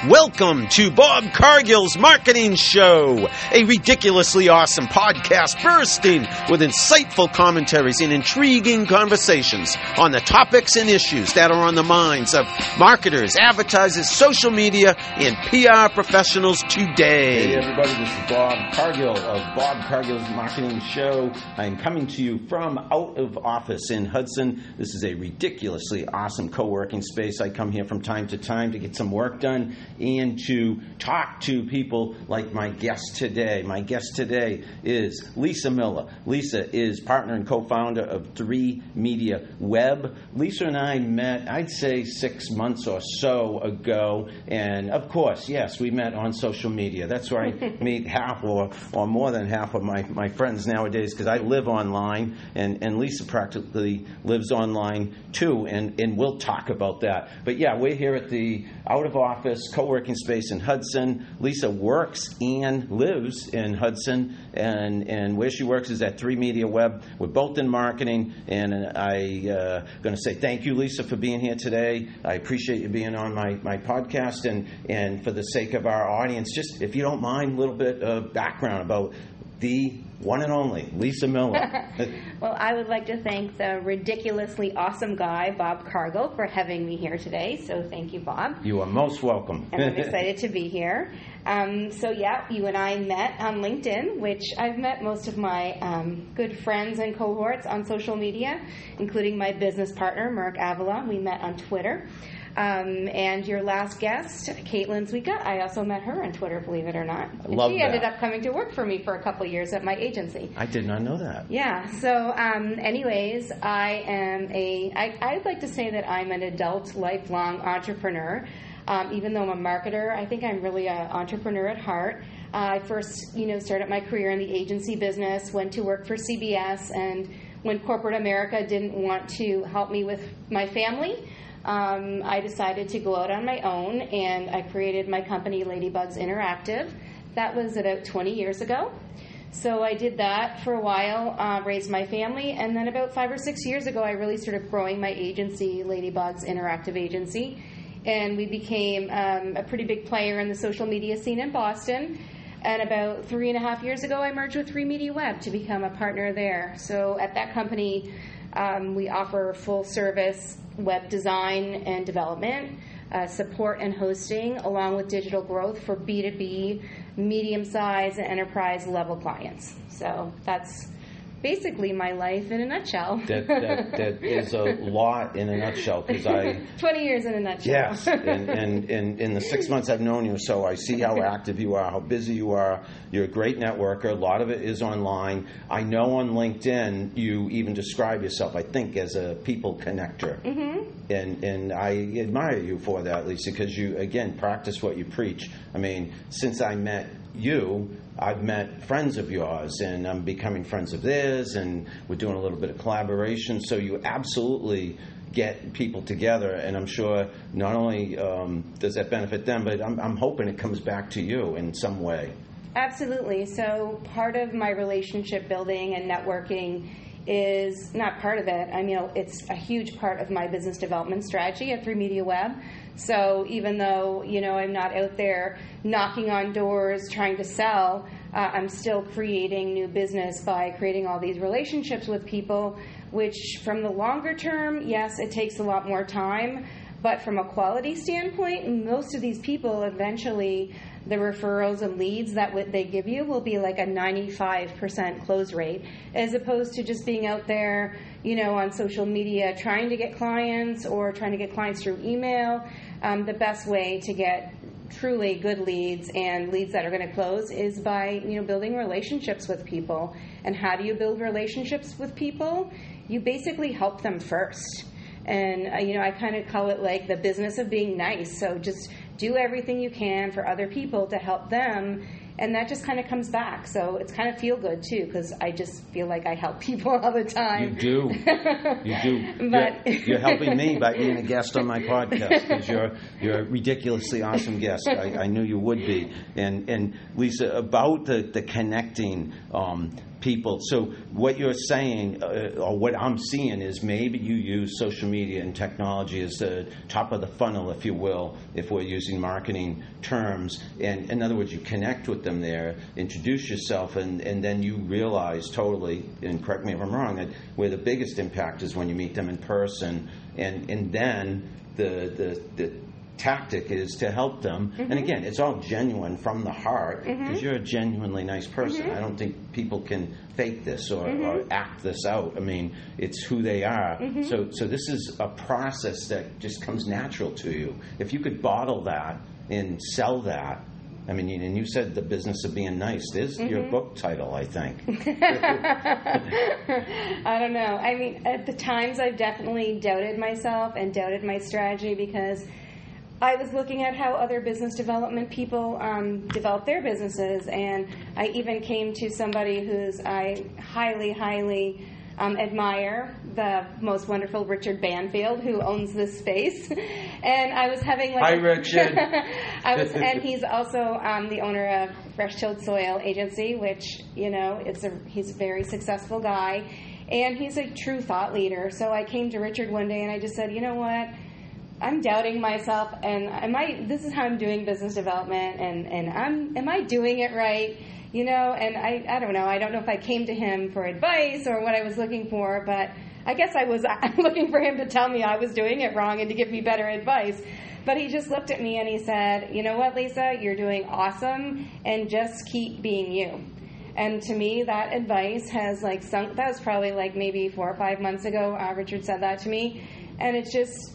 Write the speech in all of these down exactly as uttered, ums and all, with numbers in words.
Welcome to Bob Cargill's Marketing Show, a ridiculously awesome podcast bursting with insightful commentaries and intriguing conversations on the topics and issues that are on the minds of marketers, advertisers, social media, and P R professionals today. Hey everybody, this is Bob Cargill of Bob Cargill's Marketing Show. I am coming to you from out of office in Hudson. This is a ridiculously awesome co-working space. I come here from time to time to get some work done and to talk to people like my guest today. My guest today is Lisa Miller. Lisa is partner and co-founder of three Media Web. Lisa and I met, I'd say, six months or so ago. And of course, yes, we met on social media. That's where I meet half or, or more than half of my, my friends nowadays, because I live online, and, and Lisa practically lives online too, and, and we'll talk about that. But yeah, we're here at the out of office co-working space in Hudson. Lisa works and lives in Hudson, and, and where she works is at three Media Web. We're both in marketing, and I uh, going to say thank you, Lisa, for being here today. I appreciate you being on my, my podcast, and, and for the sake of our audience, just if you don't mind, a little bit of background about the one and only Lisa Miller. Well, I would like to thank the ridiculously awesome guy, Bob Cargill, for having me here today. So thank you, Bob. You are most welcome. And I'm excited to be here. Um, so yeah, you and I met on LinkedIn, which I've met most of my um, good friends and cohorts on social media, including my business partner, Mark Avila. We met on Twitter. Um, and your last guest, Caitlin Zwieka, I also met her on Twitter, believe it or not. And Love she that. ended up coming to work for me for a couple of years at my agency. I did not know that. Yeah. So, um, anyways, I am a. I, I'd like to say that I'm an adult, lifelong entrepreneur. Um, even though I'm a marketer, I think I'm really an entrepreneur at heart. Uh, I first, you know, started my career in the agency business, went to work for C B S, and when corporate America didn't want to help me with my family, Um, I decided to go out on my own, and I created my company, Ladybugs Interactive. That was about twenty years ago. So I did that for a while, uh, raised my family, and then about five or six years ago, I really started growing my agency, Ladybugs Interactive Agency, and we became um, a pretty big player in the social media scene in Boston. And about three and a half years ago, I merged with three Media Web to become a partner there. So at that company, um, we offer full service web design and development, uh, support and hosting, along with digital growth for B two B, medium-sized, and enterprise-level clients. So that's basically my life in a nutshell. That, that, that is a lot in a nutshell, because I... twenty years in a nutshell. Yes, and, and, and in the six months I've known you, so I see how active you are, how busy you are. You're a great networker. A lot of it is online. I know on LinkedIn you even describe yourself, I think, as a people connector. Mm-hmm. And, and I admire you for that, Lisa, because you, again, practice what you preach. I mean, since I met you, I've met friends of yours, and I'm becoming friends of theirs, and we're doing a little bit of collaboration. So you absolutely get people together, and I'm sure not only um, does that benefit them, but I'm, I'm hoping it comes back to you in some way. Absolutely. So part of my relationship building and networking is not part of it. I mean, it's a huge part of my business development strategy at three Media Web. So even though, you know, I'm not out there knocking on doors trying to sell, uh, I'm still creating new business by creating all these relationships with people, which from the longer term, yes, it takes a lot more time. But from a quality standpoint, most of these people eventually, the referrals and leads that w- they give you will be like a ninety-five percent close rate, as opposed to just being out there, you know, on social media trying to get clients or trying to get clients through email. Um, the best way to get truly good leads and leads that are going to close is by, you know, building relationships with people. And how do you build relationships with people? You basically help them first. And, uh, you know, I kind of call it like the business of being nice. So just do everything you can for other people to help them. And that just kind of comes back. So it's kind of feel good, too, because I just feel like I help people all the time. You do. You do. But you're, you're helping me by being a guest on my podcast, because you're, you're a ridiculously awesome guest. I, I knew you would be. And, and Lisa, about the, the connecting um, people. So what you're saying, uh, or what I'm seeing, is maybe you use social media and technology as the top of the funnel, if you will, if we're using marketing terms. And in other words, you connect with them there, introduce yourself, and, and then you realize totally, and correct me if I'm wrong, that where the biggest impact is when you meet them in person, and, and then the the, the tactic is to help them. Mm-hmm. And again, it's all genuine from the heart, because mm-hmm. you're a genuinely nice person. Mm-hmm. I don't think people can fake this or, mm-hmm. or act this out. I mean, it's who they are. Mm-hmm. So so this is a process that just comes natural to you. If you could bottle that and sell that, I mean, and you said the business of being nice. There's mm-hmm. your book title, I think. I don't know. I mean, at the times I've definitely doubted myself and doubted my strategy, because I was looking at how other business development people um, develop their businesses, and I even came to somebody who's I highly, highly um, admire, the most wonderful Richard Banfield, who owns this space. And I was having like Hi, Richard. I was, and he's also um, the owner of Fresh Tilled Soil Agency, which, you know, it's a he's a very successful guy, and he's a true thought leader. So I came to Richard one day and I just said, you know what? I'm doubting myself, and am I? This is how I'm doing business development, and, and I'm am I doing it right? You know, and I, I don't know. I don't know if I came to him for advice or what I was looking for, but I guess I was looking for him to tell me I was doing it wrong and to give me better advice. But he just looked at me and he said, you know what, Lisa, you're doing awesome, and just keep being you. And to me, that advice has like sunk. That was probably like maybe four or five months ago. Uh, Richard said that to me, and it just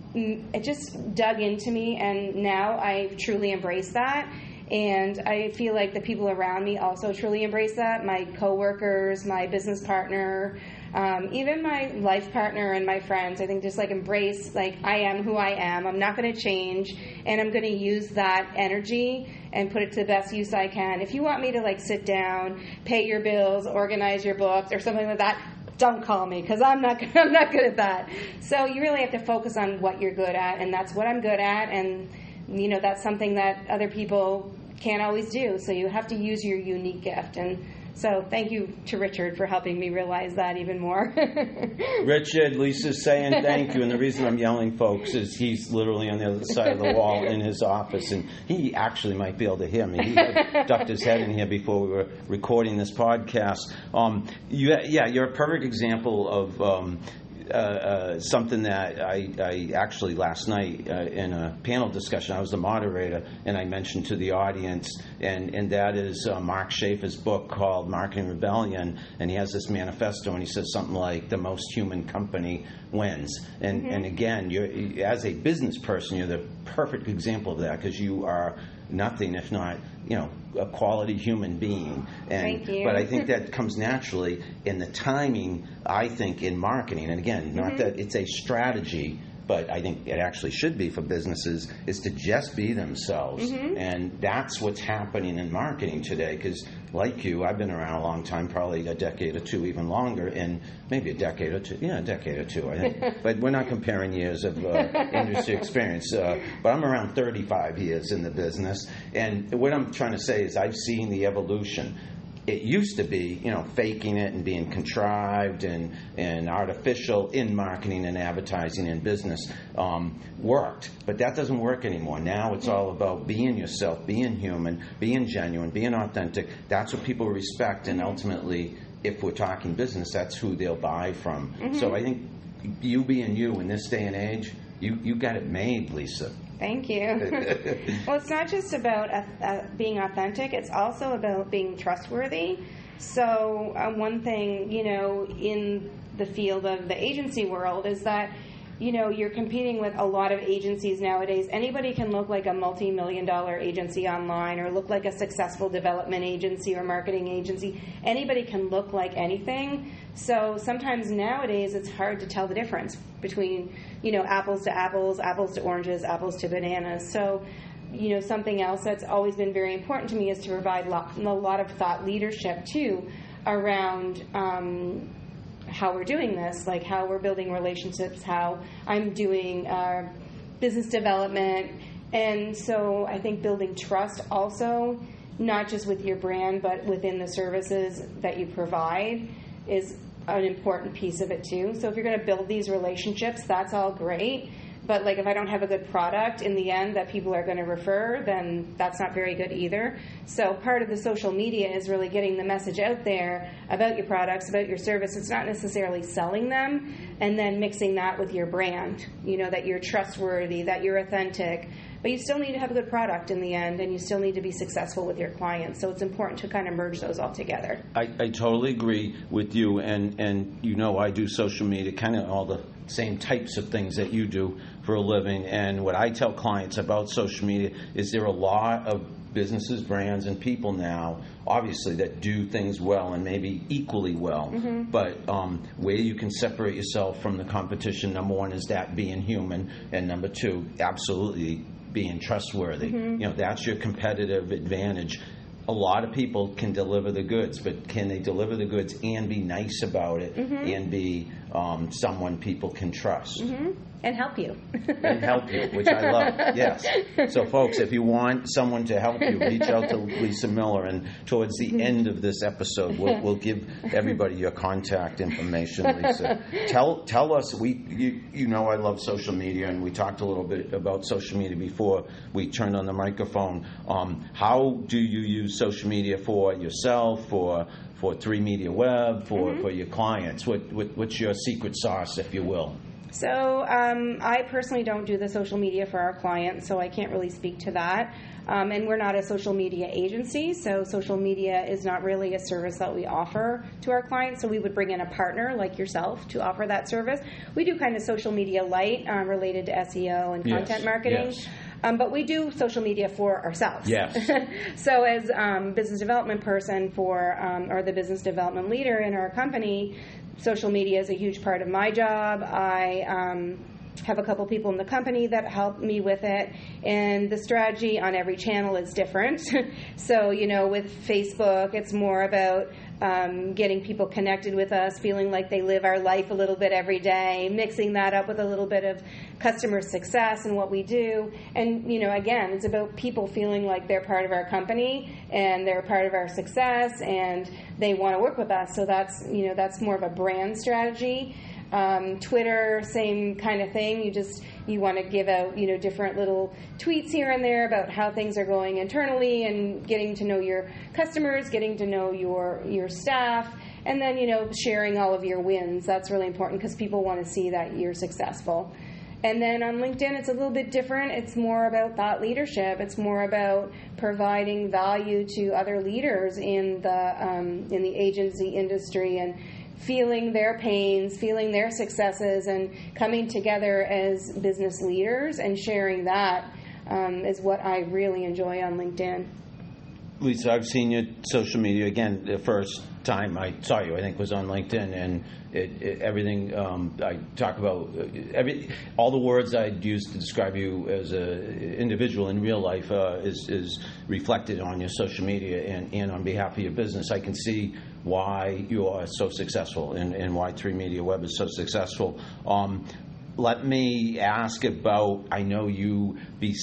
it just dug into me, and now I truly embrace that. And I feel like the people around me also truly embrace that. My coworkers, my business partner, um, even my life partner and my friends. I think just like embrace, like, I am who I am. I'm not going to change, and I'm going to use that energy and put it to the best use I can. If you want me to like sit down, pay your bills, organize your books, or something like that, don't call me, because I'm not I'm not good at that. So you really have to focus on what you're good at, and that's what I'm good at. And you know, that's something that other people can't always do. So you have to use your unique gift. And so thank you to Richard for helping me realize that even more. Richard, Lisa's saying thank you. And the reason I'm yelling, folks, is he's literally on the other side of the wall in his office. And he actually might be able to hear me. He had ducked his head in here before we were recording this podcast. Um, you, yeah, you're a perfect example of Um, Uh, uh, something that I, I actually last night uh, in a panel discussion, I was the moderator, and I mentioned to the audience, and, and that is uh, Mark Schaefer's book called Marketing Rebellion, and he has this manifesto, and he says something like, the most human company wins. And, mm-hmm. and again, you're, as a business person, you're the perfect example of that, because you are nothing if not, you know, a quality human being. And, Thank you. But I think that comes naturally in the timing, I think, in marketing. And again, not mm-hmm. that it's a strategy, but I think it actually should be for businesses, is to just be themselves. Mm-hmm. And that's what's happening in marketing today, because like you, I've been around a long time, probably a decade or two, even longer, and maybe a decade or two. Yeah, a decade or two, I think. But we're not comparing years of uh, industry experience. Uh, but I'm around thirty-five years in the business. And what I'm trying to say is I've seen the evolution. It used to be, you know, faking it and being contrived and, and artificial in marketing and advertising and business um, worked. But that doesn't work anymore. Now it's all about being yourself, being human, being genuine, being authentic. That's what people respect. And ultimately, if we're talking business, that's who they'll buy from. Mm-hmm. So I think you being you in this day and age, you, you got it made, Lisa. Thank you. Well, it's not just about uh, uh, being authentic. It's also about being trustworthy. So uh, one thing, you know, in the field of the agency world is that, you know, you're competing with a lot of agencies nowadays. Anybody can look like a multi-million dollar agency online, or look like a successful development agency or marketing agency. Anybody can look like anything. So sometimes nowadays it's hard to tell the difference between, you know, apples to apples, apples to oranges, apples to bananas. So, you know, something else that's always been very important to me is to provide a lot of thought leadership, too, around um, how we're doing this, like how we're building relationships, how I'm doing uh, business development. And so I think building trust also not just with your brand, but within the services that you provide is an important piece of it too. So if you're going to build these relationships, that's all great. But like if I don't have a good product in the end that people are going to refer, then that's not very good either. So part of the social media is really getting the message out there about your products, about your service. It's not necessarily selling them, and then mixing that with your brand, you know, that you're trustworthy, that you're authentic. But you still need to have a good product in the end, and you still need to be successful with your clients. So it's important to kind of merge those all together. I, I totally agree with you, and, and you know I do social media, kind of all the same types of things that you do for a living. And what I tell clients about social media is there are a lot of businesses, brands, and people now, obviously, that do things well and maybe equally well. Mm-hmm. But um, where you can separate yourself from the competition, number one, is that being human, and number two, absolutely being trustworthy. Mm-hmm. You know, that's your competitive advantage. A lot of people can deliver the goods, but can they deliver the goods and be nice about it, mm-hmm. and be um, someone people can trust? Mm-hmm. And help you. And help you, which I love, yes. So, folks, if you want someone to help you, reach out to Lisa Miller, and towards the end of this episode, we'll, we'll give everybody your contact information, Lisa. Tell tell us, we you, you know I love social media, and we talked a little bit about social media before we turned on the microphone. Um, how do you use social media for yourself, for for three Media Web, for, mm-hmm. for your clients? What, what What's your secret sauce, if you will? So um, I personally don't do the social media for our clients, so I can't really speak to that. Um, and we're not a social media agency, so social media is not really a service that we offer to our clients. So we would bring in a partner like yourself to offer that service. We do kind of social media light um, related to S E O and content yes, marketing. Yes. Um, but we do social media for ourselves. Yes. So as um, business development person for, um, or the business development leader in our company, social media is a huge part of my job. I um, have a couple people in the company that help me with it, and the strategy on every channel is different. So, you know, with Facebook, it's more about um, getting people connected with us, feeling like they live our life a little bit every day, mixing that up with a little bit of customer success and what we do. And, you know, again, it's about people feeling like they're part of our company and they're part of our success and they want to work with us. So that's, you know, that's more of a brand strategy. Um, Twitter, same kind of thing. You just, you want to give out, you know, different little tweets here and there about how things are going internally and getting to know your customers, getting to know your your staff, and then, you know, sharing all of your wins. That's really important because people want to see that you're successful. And then on LinkedIn, it's a little bit different. It's more about thought leadership. It's more about providing value to other leaders in the um, in the agency industry and feeling their pains, feeling their successes, and coming together as business leaders and sharing that um, is what I really enjoy on LinkedIn. Lisa, I've seen your social media. Again, the first time I saw you, I think, was on LinkedIn, and it, it, everything um, I talk about, every, all the words I'd use to describe you as an individual in real life uh, is, is reflected on your social media and, and on behalf of your business. I can see why you are so successful and, and why three Media Web is so successful. Um, let me ask about, I know you,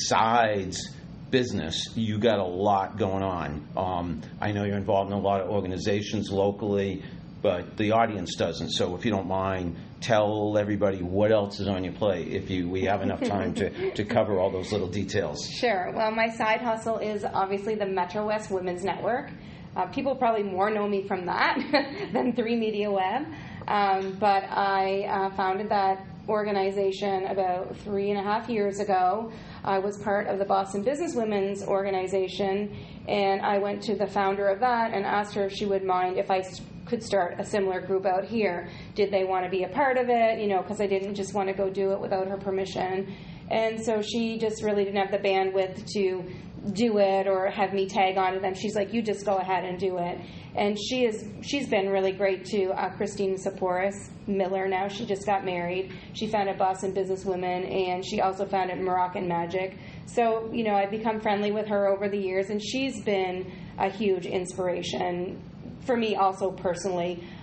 besides business, you got a lot going on. Um, I know you're involved in a lot of organizations locally, but the audience doesn't. So if you don't mind, tell everybody what else is on your plate if you we have enough time to, to cover all those little details. Sure. Well, my side hustle is obviously the Metro West Women's Network. Uh, people probably more know me from that than three Media Web. Um, but I uh, founded that organization about three and a half years ago. I was part of the Boston Business Women's Organization, and I went to the founder of that and asked her if she would mind if I could start a similar group out here. Did they want to be a part of it? You know, because I didn't just want to go do it without her permission. And so she just really didn't have the bandwidth to do it or have me tag on to them. She's like, you just go ahead and do it. And she is, she's been really great too. Uh, Christine Saporis Miller now, she just got married. She founded Boston Business Women, and she also founded Moroccan Magic. So, you know, I've become friendly with her over the years, and she's been a huge inspiration for me also personally.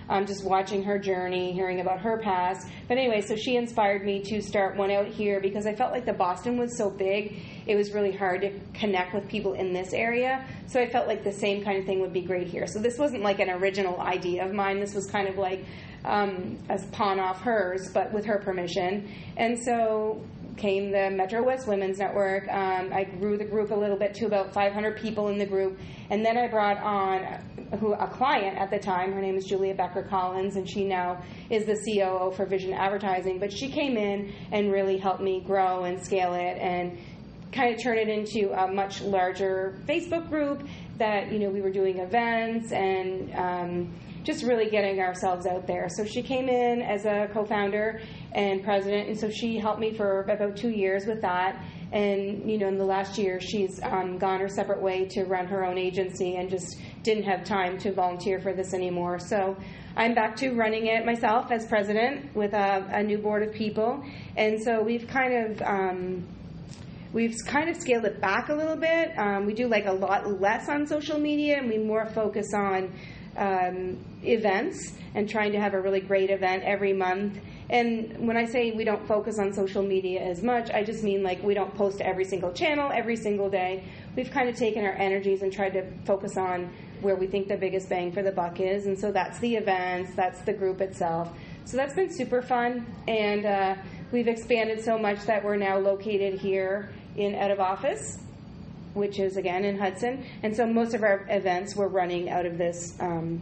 um, just watching her journey, hearing about her past. But anyway, so she inspired me to start one out here because I felt like the Boston was so big, it was really hard to connect with people in this area. So I felt like the same kind of thing would be great here. So this wasn't like an original idea of mine. This was kind of like um, a pawn off hers, but with her permission. And so came the Metro West Women's Network. Um, I grew the group a little bit to about five hundred people in the group. And then I brought on who a client at the time. Her name is Julia Becker Collins, and she now is the C O O for Vision Advertising. But she came in and really helped me grow and scale it and kind of turn it into a much larger Facebook group that, you know, we were doing events and um, just really getting ourselves out there. So she came in as a co-founder and president, and so she helped me for about two years with that. And, you know, in the last year, she's um, gone her separate way to run her own agency and just didn't have time to volunteer for this anymore. So I'm back to running it myself as president with a, a new board of people. And so we've kind of... Um, We've kind of scaled it back a little bit. Um, we do like a lot less on social media, and we more focus on um, events and trying to have a really great event every month. And when I say we don't focus on social media as much, I just mean like we don't post to every single channel every single day. We've kind of taken our energies and tried to focus on where we think the biggest bang for the buck is. And so that's the events, that's the group itself. So that's been super fun. And uh, we've expanded so much that we're now located here in out of office, which is again in Hudson, and so most of our events we're running out of this um,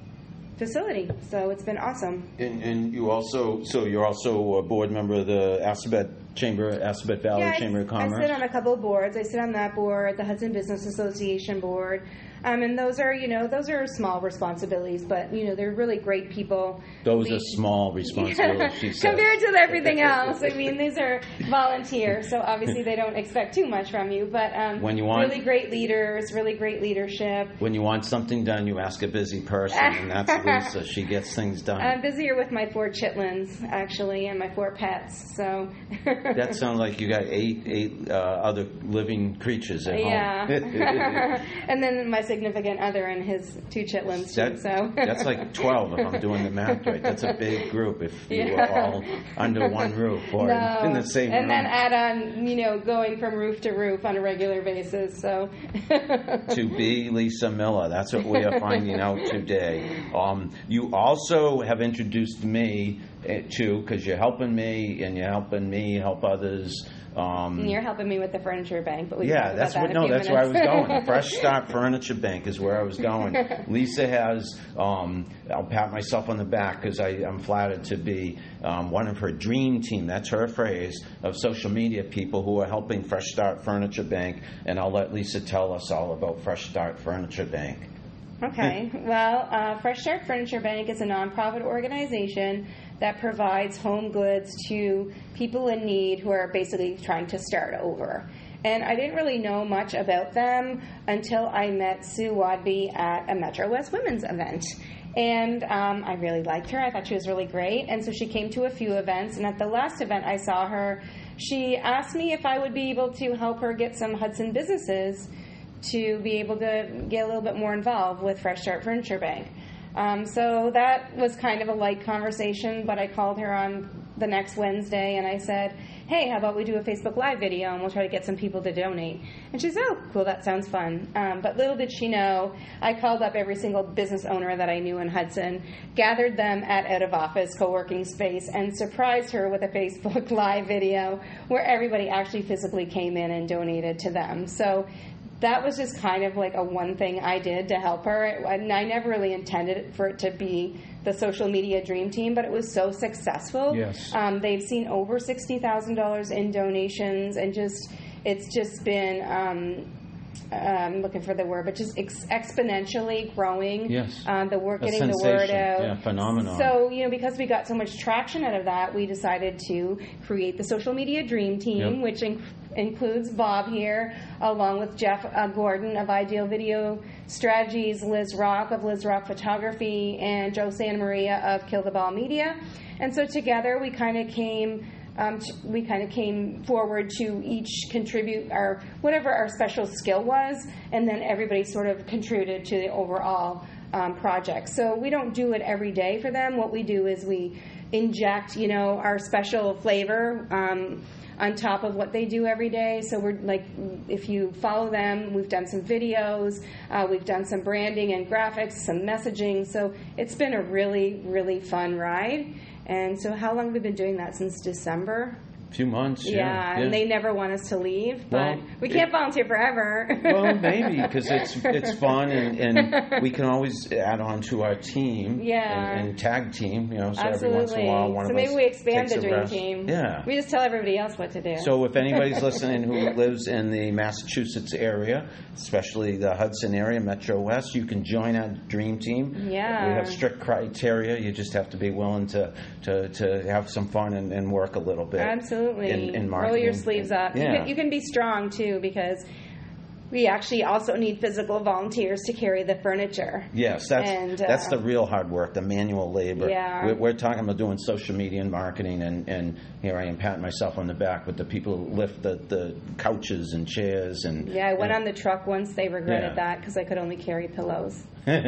facility. So it's been awesome. And, and you also, so you're also a board member of the Assabet Chamber, Assabet Valley yeah, Chamber I, of Commerce. I sit on a couple of boards. I sit on that board, the Hudson Business Association board. Um, and those are, you know, those are small responsibilities, but, you know, they're really great people. Those we, are small responsibilities, she said. Compared to everything else. I mean, these are volunteers, so obviously they don't expect too much from you. But um, when you want, really great leaders, really great leadership. When you want something done, you ask a busy person, and that's Lisa. She gets things done. I'm busier with my four chitlins, actually, and my four pets. So that sounds like you got eight eight uh, other living creatures at yeah. home. Yeah. And then my significant other and his two chitlins, that, too. So. That's like twelve if I'm doing the math right. That's a big group if you yeah. were all under one roof or no. in the same and room. And then add on, you know, going from roof to roof on a regular basis. So to be Lisa Miller. That's what we are finding out today. Um, you also have introduced me to, because you're helping me and you're helping me help others. Um, You're helping me with the furniture bank, but we yeah, can talk that's about what. that No, in a that's few where I was minutes. going. Fresh Start Furniture Bank is where I was going. Lisa has. Um, I'll pat myself on the back because I'm flattered to be um, one of her dream team. That's her phrase of social media people who are helping Fresh Start Furniture Bank, and I'll let Lisa tell us all about Fresh Start Furniture Bank. Okay. Well, uh, Fresh Start Furniture Bank is a nonprofit organization that provides home goods to people in need who are basically trying to start over. And I didn't really know much about them until I met Sue Wadby at a Metro West Women's event. And um, I really liked her. I thought she was really great. And so she came to a few events. And at the last event I saw her, she asked me if I would be able to help her get some Hudson businesses to be able to get a little bit more involved with Fresh Start Furniture Bank. Um, so that was kind of a light conversation, but I called her on the next Wednesday and I said, hey, how about we do a Facebook Live video and we'll try to get some people to donate. And she said, oh, cool, that sounds fun. Um, but little did she know, I called up every single business owner that I knew in Hudson, gathered them at out of office co-working space, and surprised her with a Facebook Live video where everybody actually physically came in and donated to them. So that was just kind of like a one thing I did to help her. And I never really intended for it to be the social media dream team, but it was so successful. Yes. Um, they've seen over sixty thousand dollars in donations, and just it's just been, um, I'm looking for the word, but just ex- exponentially growing. Yes. Um, the work, A getting sensation. the word out. Yeah, phenomenon. So, you know, because we got so much traction out of that, we decided to create the social media dream team, Yep. which inc- includes Bob here, along with Jeff uh, Gordon of Ideal Video Strategies, Liz Rock of Liz Rock Photography, and Joe Santa Maria of Kill the Ball Media. And so together we kind of came Um, we kind of came forward to each contribute our whatever our special skill was, and then everybody sort of contributed to the overall um, projects. So we don't do it every day for them. What we do is we inject, you know, our special flavor um, on top of what they do every day. So we're like, if you follow them, we've done some videos, uh, we've done some branding and graphics, some messaging. So it's been a really, really fun ride. And so how long have we been doing that? Since December? Few months, yeah, yeah, yeah. And they never want us to leave, but well, we can't it, volunteer forever. Well, maybe, because it's it's fun, and, and we can always add on to our team, yeah, and, and tag team, you know, so absolutely. every once in a while one so of maybe us we expand takes the a dream rest. team. Yeah, we just tell everybody else what to do. So if anybody's listening who lives in the Massachusetts area, especially the Hudson area, Metro West, you can join our dream team. Yeah, we have strict criteria. You just have to be willing to to, to have some fun and, and work a little bit. Absolutely. In, in Roll your sleeves up. Yeah. You can, you can be strong too, because we actually also need physical volunteers to carry the furniture. Yes, that's and, uh, that's the real hard work, the manual labor. Yeah. We're, we're talking about doing social media and marketing, and, and here I am patting myself on the back with the people who lift the, the couches and chairs. and Yeah, I went and, on the truck once. They regretted Yeah. that because I could only carry pillows.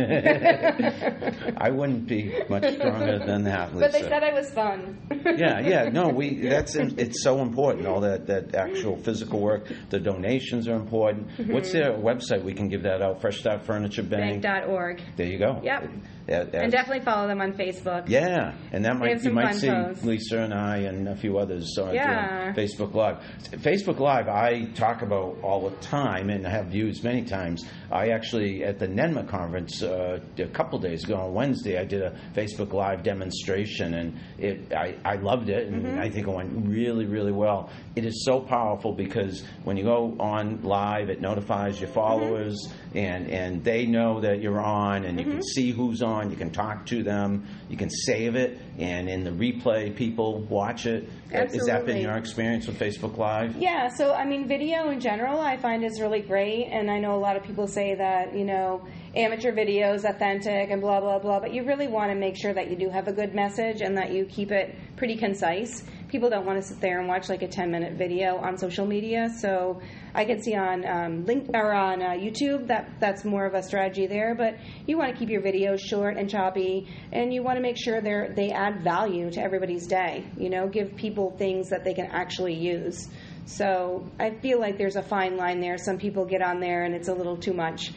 I wouldn't be much stronger than that, Lisa. But they said I was fun. yeah, yeah, no, we that's it's so important. All that, that actual physical work, the donations are important. Mm-hmm. What's their website? We can give that out. Fresh Start Furniture Bank. Bank dot org. There you go. Yep. That, and definitely follow them on Facebook. Yeah, and that They might have you some might fun see posts. Lisa and I and a few others uh, Yeah. doing Facebook Live. Facebook Live, I talk about all the time and have views many times. I actually at the N E N M A conference uh, a couple days ago on Wednesday, I did a Facebook Live demonstration, and it I, I loved it, and Mm-hmm. I think it went really really well. It is so powerful because when you go on live, it notifies your followers, mm-hmm. and and they know that you're on, and you mm-hmm. can see who's on. You can talk to them. You can save it, and in the replay, people watch it. Absolutely. Has that been your experience with Facebook Live? Yeah, so I mean, video in general I find is really great, and I know a lot of people say that, you know, amateur video is authentic and blah, blah, blah, but you really want to make sure that you do have a good message and that you keep it pretty concise. People don't want to sit there and watch like a ten-minute video on social media, so I can see on um, link or on uh, YouTube that that's more of a strategy there. But you want to keep your videos short and choppy, and you want to make sure they they add value to everybody's day. You know, give people things that they can actually use. So I feel like there's a fine line there. Some people get on there and it's a little too much.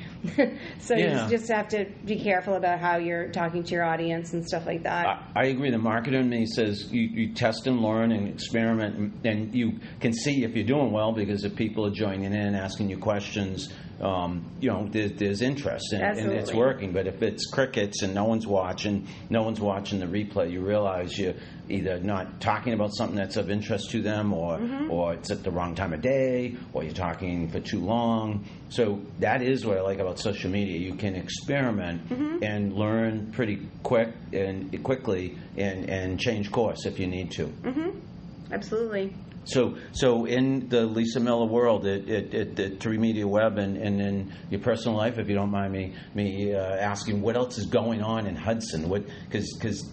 so yeah. you just, just have to be careful about how you're talking to your audience and stuff like that. I, I agree. The marketer in me says you, you test and learn and experiment, and, and you can see if you're doing well, because if people are joining in, asking you questions, um, you know, there, there's interest and, and it's working. But if it's crickets and no one's watching, no one's watching the replay, you realize you're either not talking about something that's of interest to them, or mm-hmm. or it's at the wrong time of day, or you're talking for too long. So that is what I like about social media. You can experiment mm-hmm. and learn pretty quick and quickly, and, and change course if you need to. Mm-hmm. Absolutely. So, so in the Lisa Miller world, at, at, at, at Three Media Web, and, and in your personal life, if you don't mind me me uh, asking, what else is going on in Hudson? What, because because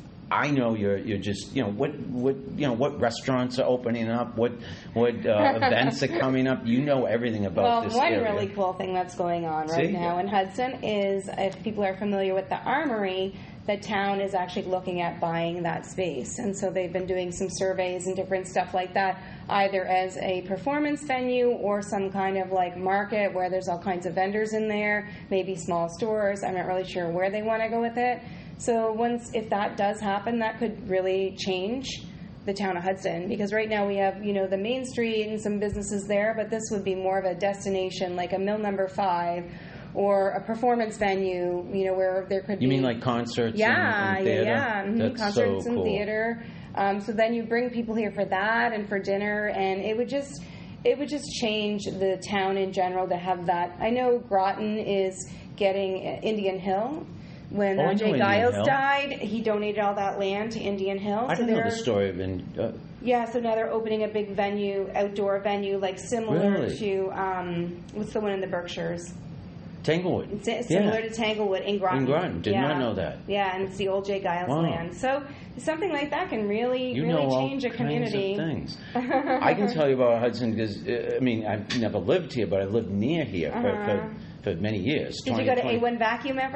I know you're you're just you know what what you know what restaurants are opening up, what what uh, events are coming up. You know everything about well, this one area. really cool thing that's going on right See? now in Hudson is, if people are familiar with the Armory, the town is actually looking at buying that space. And so they've been doing some surveys and different stuff like that, either as a performance venue or some kind of like market where there's all kinds of vendors in there, maybe small stores. I'm not really sure where they want to go with it. So once, if that does happen, that could really change the town of Hudson, because right now we have, you know, the Main Street and some businesses there, but this would be more of a destination, like a Mill Number Five, or a performance venue, you know, where there could you be... You mean like concerts yeah, and, and theater? Yeah, yeah. Mm-hmm. That's Concerts so and cool. theater. Um, so then you bring people here for that and for dinner, and it would just... It would just change the town in general to have that. I know Groton is getting Indian Hill. When oh, uh, Jay Giles Hill. died, he donated all that land to Indian Hill. I so didn't know the story of in, uh, Yeah, so now they're opening a big venue, outdoor venue, like similar really? to, um, what's the one in the Berkshires? Tanglewood. It's similar yeah. to Tanglewood in Groton. In Groton. Did yeah. not know that. Yeah, and it's the old Jay Giles wow. land. So something like that can really, you really know change all a community. Kinds of things. I can tell you about Hudson because, uh, I mean, I've never lived here, but I lived near here uh-huh. for, for, for many years. Did you go to A one Vacuum ever?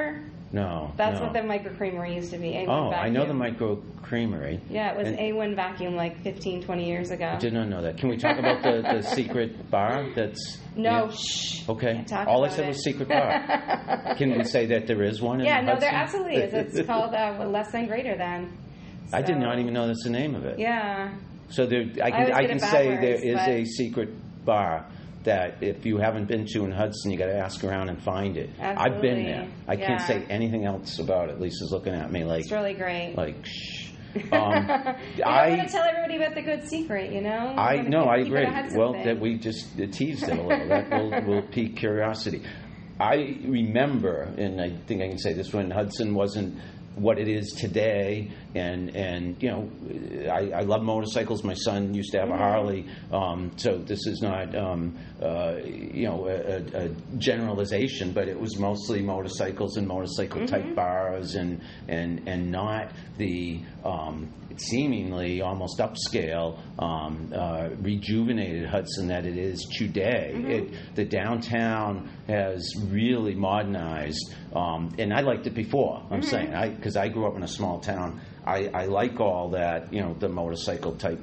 No. That's no. what the micro creamery used to be. A one Oh, vacuum. I know the micro creamery. Yeah, it was And A one vacuum like fifteen, twenty years ago. I did not know that. Can we talk about the, the secret bar that's... No, yeah. shh. Okay. Can't talk All I about said it. was secret bar. Can we say that there is one in Yeah, no, Hudson? there absolutely is. It's called uh, Less Than Greater Than. I did So- not even know that's the name of it. Yeah. So there, I I can always I, get can it say there backwards, is but- a secret bar that if you haven't been to in Hudson, you got to ask around and find it. I've been Absolutely. there. I Yeah. can't say anything else about it. Lisa's looking at me like It's really great. like shh. Um, you don't I want to tell everybody about the good secret, you know? You I wanna no, keep- I keep it agree. a Hudson Well, thing. that we just teased it a little. That will will pique curiosity. I remember, and I think I can say this, when Hudson wasn't what it is today, and and you know, I, I love motorcycles. My son used to have a Harley, um, so this is not um, uh, you know a, a generalization, but it was mostly motorcycles and motorcycle type bars, and and and not the um, seemingly almost upscale, um, uh, rejuvenated Hudson that it is today. Mm-hmm. It, the downtown has really modernized, um, and I liked it before. I'm Mm-hmm. saying I because I grew up in a small town. I, I like all that, you know, the motorcycle type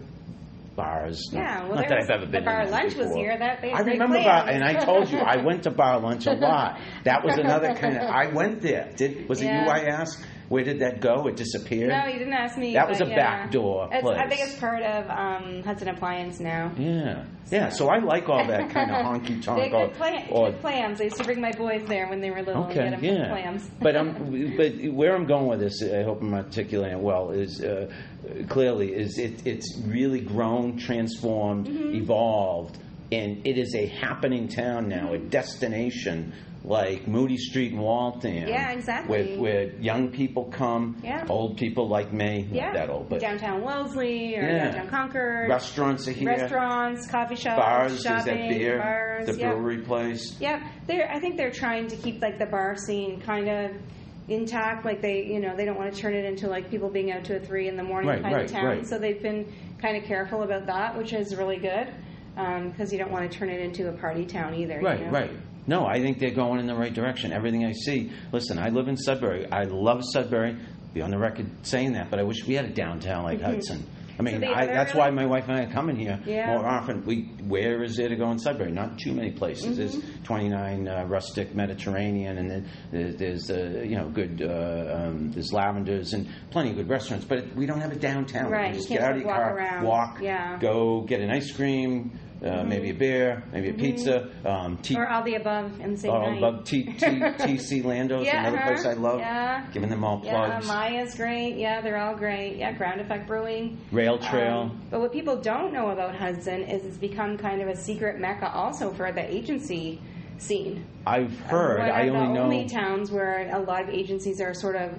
bars. Yeah, well, not there that was- I've ever the been bar in there lunch was before. here. That- they had I great remember plans. bar, and I told you I went to bar lunch a lot. That was another kind of. I went there. Did was it Yeah. you? I asked. Where did that go? It disappeared. No, you didn't ask me. That was but a yeah. backdoor It's, I place. think it's part of um, Hudson Appliance now. Yeah, yeah. So I like all that kind of honky tonk. They good, pla- or, good clams. I used to bring my boys there when they were little okay, and get them yeah. clams. but um, but where I'm going with this, I hope I'm articulating it well. Is uh, clearly is it it's really grown, transformed, Mm-hmm. evolved, and it is a happening town now, Mm-hmm. a destination. Like Moody Street in Waltham. Yeah, exactly. Where, where young people come, Yeah. old people like me, Yeah, not that old, but downtown Wellesley or Yeah. downtown Concord. restaurants are here. Restaurants, coffee shops, Bars, shopping, there's that beer, bars. the yep. brewery place. Yep. They're, I think they're trying to keep like the bar scene kind of intact. Like they, you know, they don't want to turn it into like people being out to a three in the morning Right, kind right, of town. right. So they've been kind of careful about that, which is really good because you don't want to turn it into a party town either. Right, you know? right. No, I think they're going in the right direction. Everything I see. Listen, I live in Sudbury. I love Sudbury. Be on the record saying that, but I wish we had a downtown like Hudson. I mean, they- I, they're that's really- why my wife and I are coming here Yeah. more often. We, where is there to go in Sudbury? Not too many places. Mm-hmm. There's twenty-nine uh, rustic Mediterranean, and then there's, there's uh, you know good uh, um, there's Lavenders and plenty of good restaurants. But we don't have a downtown. Right, You you just can't get out of just your walk car, around. walk, Yeah. go get an ice cream, uh, Mm-hmm. maybe a beer, maybe a pizza. Um, tea, Or all the above in the same Oh, night. love T T T C Lando's, Yeah, another uh-huh. place I love. Yeah. Giving them all Yeah, plugs. Maya's great. Yeah, they're all great. Yeah, Ground Effect Brewing. Rail Trail. Um, but what people don't know about Hudson is it's become kind of a secret mecca also for the agency scene. I've heard. One I of only the know. only towns where a lot of agencies are sort of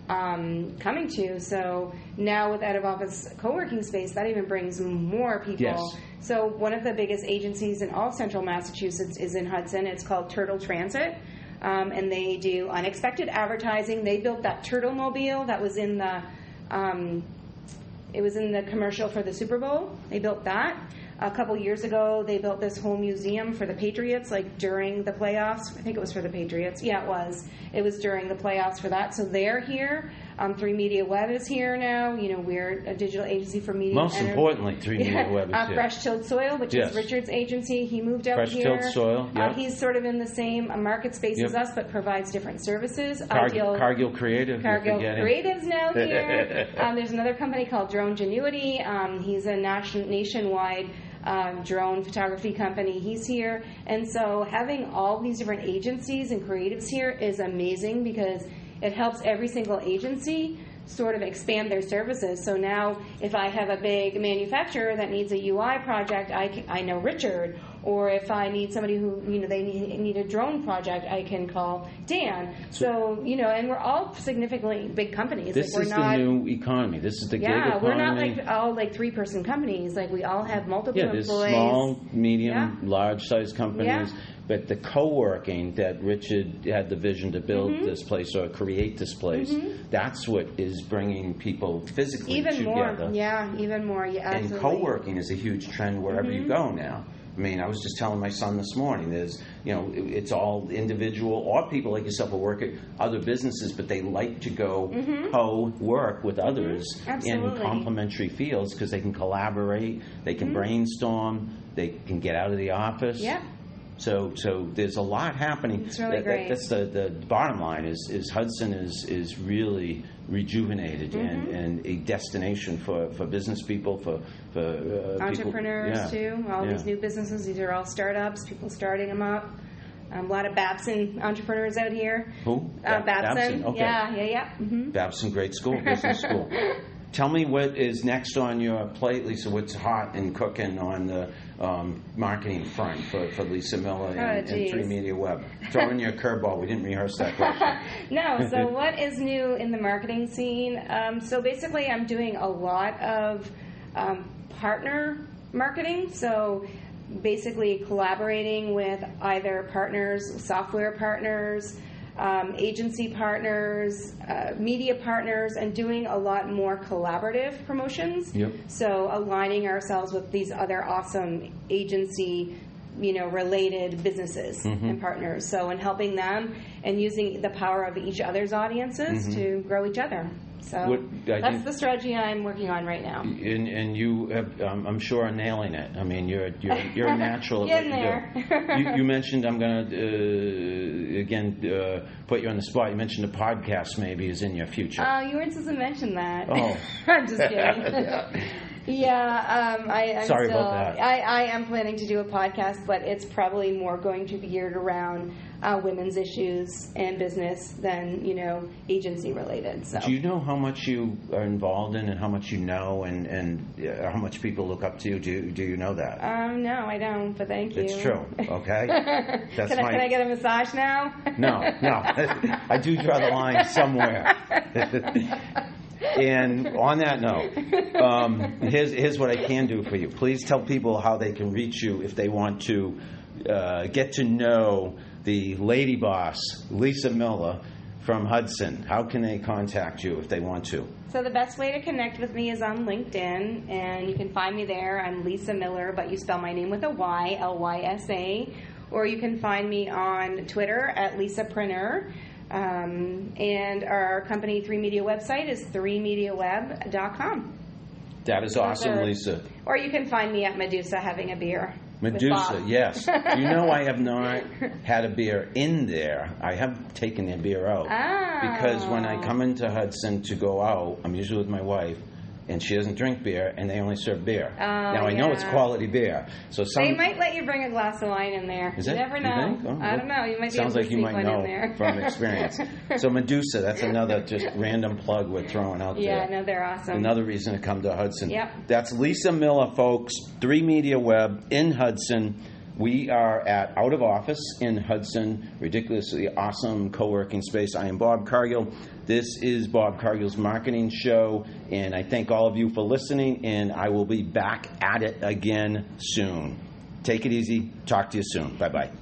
um, coming to. So now with out of office co-working space, that even brings more people. Yes. So one of the biggest agencies in all central Massachusetts is in Hudson. It's called Turtle Transit. Um, and they do unexpected advertising. They built that Turtle Mobile that was in the um, it was in the commercial for the Super Bowl. They built that. A couple years ago, they built this whole museum for the Patriots, like during the playoffs. I think it was for the Patriots. Yeah, it was. It was during the playoffs for that. So they're here. Um, three Media Web is here now. You know, we're a digital agency for media. Most enter- importantly, Three Media Yeah. Web is uh, here. Fresh Tilled Soil, which Yes. is Richard's agency. He moved out Fresh here. Tilled Soil, Uh, yep. he's sort of in the same uh, market space Yep. as us, but provides different services. Car- Ideal- Cargill Creative. you're Cargill forgetting. Creative's now here. um, there's another company called Drone Genuity. Um, he's a nation- nationwide um, drone photography company. He's here. And so having all these different agencies and creatives here is amazing because it helps every single agency sort of expand their services. So now if I have a big manufacturer that needs a U I project, I, can, I know Richard. Or if I need somebody who, you know, they need, need a drone project, I can call Dan. So, you know, and we're all significantly big companies. This like is we're not, the new economy. This is the yeah, gig we're not economy. like all like three person companies. Like we all have multiple yeah, there's employees. small, medium, Yeah. large size companies. Yeah. But the co-working that Richard had the vision to build Mm-hmm. this place or create this place, that's what is bringing people physically Even together. more, yeah, even more, yeah, And absolutely. co-working is a huge trend wherever you go now. I I mean, I was just telling my son this morning, there's, you know, it, it's all individual, or people like yourself who work at other businesses, but they like to go Mm-hmm. co-work with others in Absolutely. complementary fields because they can collaborate, they can Mm-hmm. brainstorm, they can get out of the office. Yeah. So, so there's a lot happening. It's really That- that- great. that's the, the bottom line. Is, is Hudson is is really rejuvenated Mm-hmm. and, and a destination for, for business people, for for uh, Entrepreneurs, people. Yeah. too. All Yeah. these new businesses. These are all startups, people starting them up. Um, a lot of Babson entrepreneurs out here. Who? Uh, Ba- Babson. Okay. Yeah, yeah, yeah. Mm-hmm. Babson, great school, business school. Tell me what is next on your plate, Lisa. What's hot and cooking on the um, marketing front for, for Lisa Miller and, Oh, and geez. Three Media Web? Throw in your curveball. We didn't rehearse that question. No, so what is new in the marketing scene? Um, so basically, I'm doing a lot of um, partner marketing. So basically, collaborating with either partners, software partners, um, agency partners, uh, media partners, and doing a lot more collaborative promotions. Yep. So aligning ourselves with these other awesome agency, you know, related businesses and partners. So and helping them and using the power of each other's audiences to grow each other. So What- I that's think- the strategy I'm working on right now. And, and you, have, um, I'm sure, are nailing it. I mean, you're you're, you're a natural at what Getting you there. do. You, you mentioned, I'm going to, uh, again, uh, put you on the spot. You mentioned a podcast maybe is in your future. Oh, you weren't supposed to mention that. Oh. I'm just kidding. Yeah, um, I, I'm Sorry still, about that. I, I am planning to do a podcast, but it's probably more going to be geared around uh, women's issues and business than, you know, agency related. So. Do you know how much you are involved in and how much you know and, and uh, how much people look up to you? Do, do you know that? Um, no, I don't, but thank you. It's true, okay? That's can, I, my- can I get a massage now? No, no. I do draw the line somewhere. And on that note, um, here's, here's what I can do for you. Please tell people how they can reach you if they want to uh, get to know the lady boss, Lisa Miller, from Hudson. How can they contact you if they want to? So the best way to connect with me is on LinkedIn, and you can find me there. I'm Lisa Miller, but you spell my name with a Y, L Y S A. Or you can find me on Twitter at LisaPreneur. Um, and our company Three Media website is three media web dot com. That is awesome, Or- Lisa. Or you can find me at Medusa having a beer. with Medusa, Bob. yes. Do you know I have not had a beer in there? I have taken their beer out. Ah. Because when I come into Hudson to go out, I'm usually with my wife, and she doesn't drink beer, and they only serve beer. Oh, now, I know it's yeah. quality beer. So some, They might let you bring a glass of wine in there. Is you it? never You know. think? Oh, I well, don't know. You might be sounds able like to you sneak might one know in there. from experience. So Medusa, that's another just random plug we're throwing out Yeah, there. no, they're awesome. Another reason to come to Hudson. Yep. That's Lisa Miller, folks. Three Media Web in Hudson. We are at Out of Office in Hudson. Ridiculously awesome co-working space. I am Bob Cargill. This is Bob Cargill's Marketing Show, and I thank all of you for listening, and I will be back at it again soon. Take it easy. Talk to you soon. Bye-bye.